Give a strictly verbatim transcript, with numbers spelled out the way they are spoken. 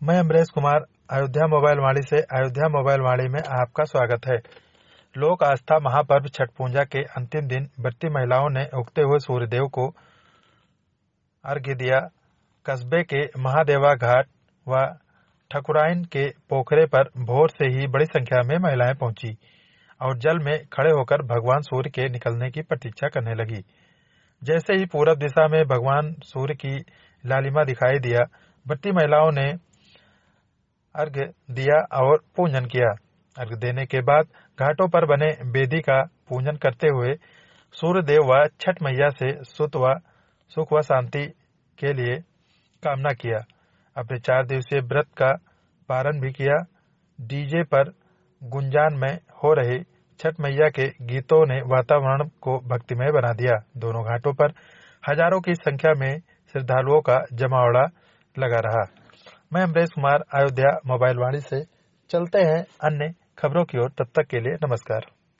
मैं अमरेश कुमार अयोध्या मोबाइल वाणी से अयोध्या मोबाइल वाणी में आपका स्वागत है। लोक आस्था महापर्व छठ पूजा के अंतिम दिन व्रती महिलाओं ने उगते हुए सूर्यदेव को अर्घ्य दिया। कस्बे के महादेवा घाट व ठकुराइन के पोखरे पर भोर से ही बड़ी संख्या में महिलाएं पहुंची और जल में खड़े होकर भगवान सूर्य के निकलने की प्रतीक्षा करने लगी। जैसे ही पूरब दिशा में भगवान सूर्य की लालिमा दिखाई दिया, व्रती महिलाओं ने अर्घ्य दिया और पूजन किया। अर्घ्य देने के बाद घाटों पर बने वेदी का पूजन करते हुए सूर्यदेव व छठ मैया से सुत व सुख व शांति के लिए कामना किया। अपने चार दिवसीय व्रत का पारण भी किया। डीजे पर गुंजान में हो रहे छठ मैया के गीतों ने वातावरण को भक्तिमय बना दिया। दोनों घाटों पर हजारों की संख्या में श्रद्धालुओं का जमावड़ा लगा रहा। मैं अमरेश कुमार अयोध्या मोबाइल वाणी से। चलते हैं अन्य खबरों की ओर, तब तक के लिए नमस्कार।